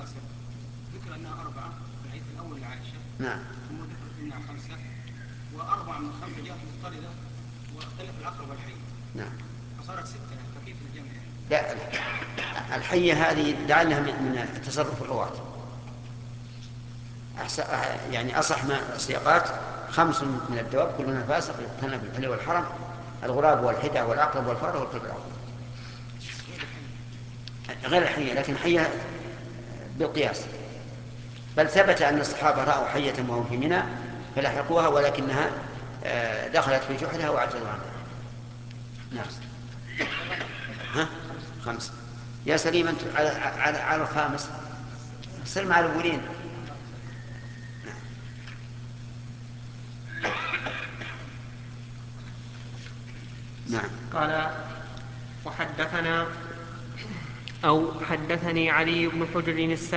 التاسع ذكر أنها 4 في الحديث الأول لعائشة. نعم. ثم ذكر أنها 5 و4 من 5 جاءت مضطردة واختلف العقرب والحية. نعم. فصارت 6 فكيف الجمع؟ لا، الحية هذه لعلها من تصرف الرواة. يعني أصح ما السياقات 5 من الدواب كلها فاسق يقتلن بالحل والحرم: الغراب والحدة والعقرب والفار والكلب العقرب. غير الحية، لكن حية بالقياس. بل ثبت أن الصحابة رأوا حية وهم في منى فلحقوها، ولكنها دخلت في جحرها واعتذروا عنها. نعم. ها؟ 5. يا سليم أنت على الخامس، صل مع الأولين. نعم. قال: وحدثنا أو حدثني علي بن حجر